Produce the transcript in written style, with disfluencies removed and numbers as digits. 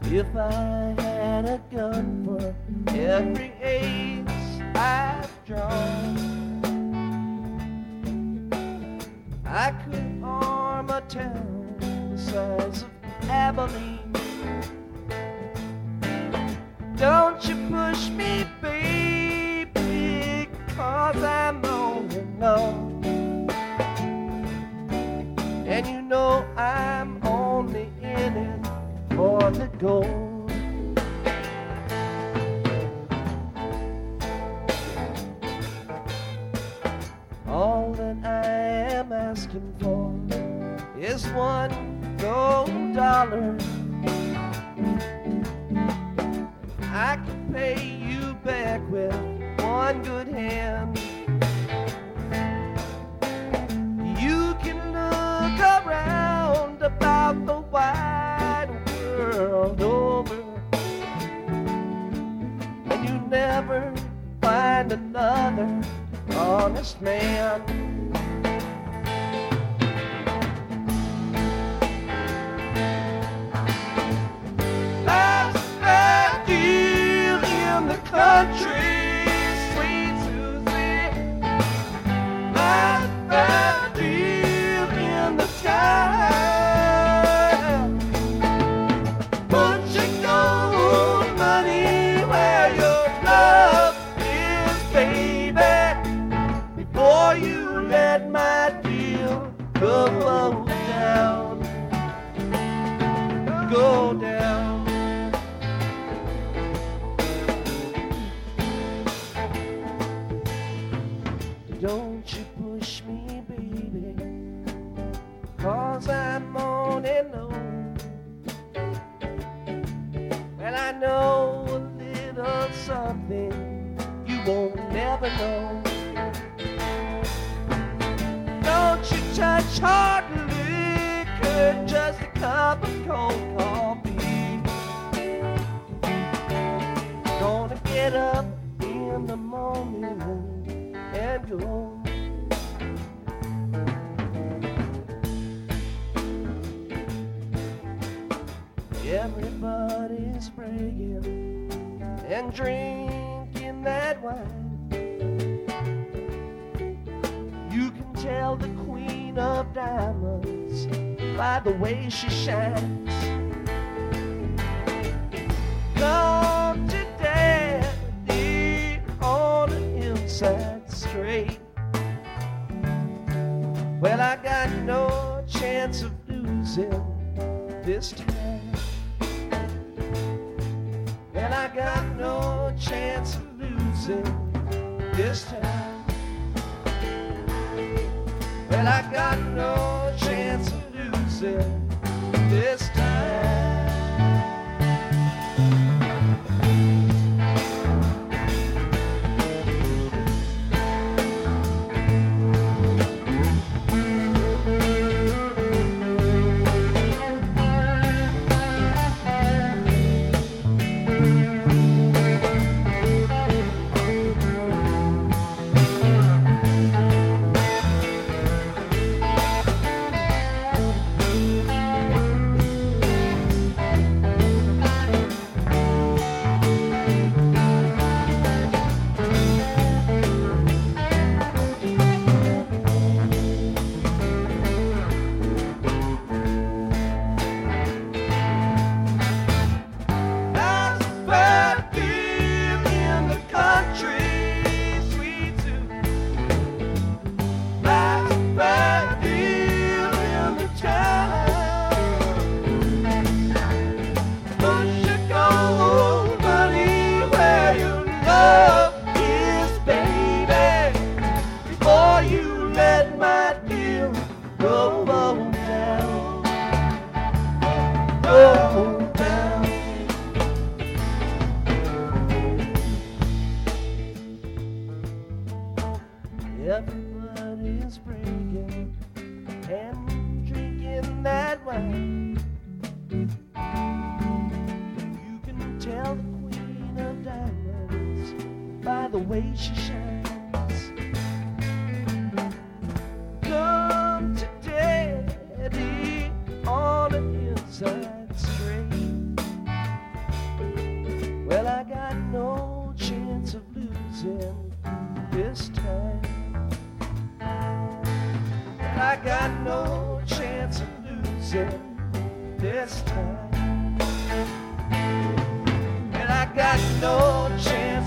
If I had a gun for every ace I've drawn, I could arm a town the size of Abilene. Don't you push me, baby, 'cause I'm on and on. And you know I'm only in it for the gold. All that I am asking for is $1 gold. I can pay you back with one good hand. You can look around about the wide world over, and you never find another honest man. Life's a bad deal in the country, sweet Susie. Life's a bad deal in the town. Put your gold money where your love is, baby, before you let my deal go down. Go down. Don't you push me, baby, 'cause I'm on and on. Well, I know a little something you won't never know. Don't you touch hard liquor, just a cup of cold coffee. Gonna get up in the morning and go. Everybody's bragging and drinking that wine. You can tell the queen of diamonds by the way she shines. Come to daddy on the hillside straight. Well, I got no chance of losing this time. And I got no chance of losing this time. Well, I got no chance of losing this time. Everybody's breaking and drinking that wine. You can tell the queen of diamonds by the way she shines. Come to daddy on the hillside straight. this time. And I got no chance of losing this time. And I got no chance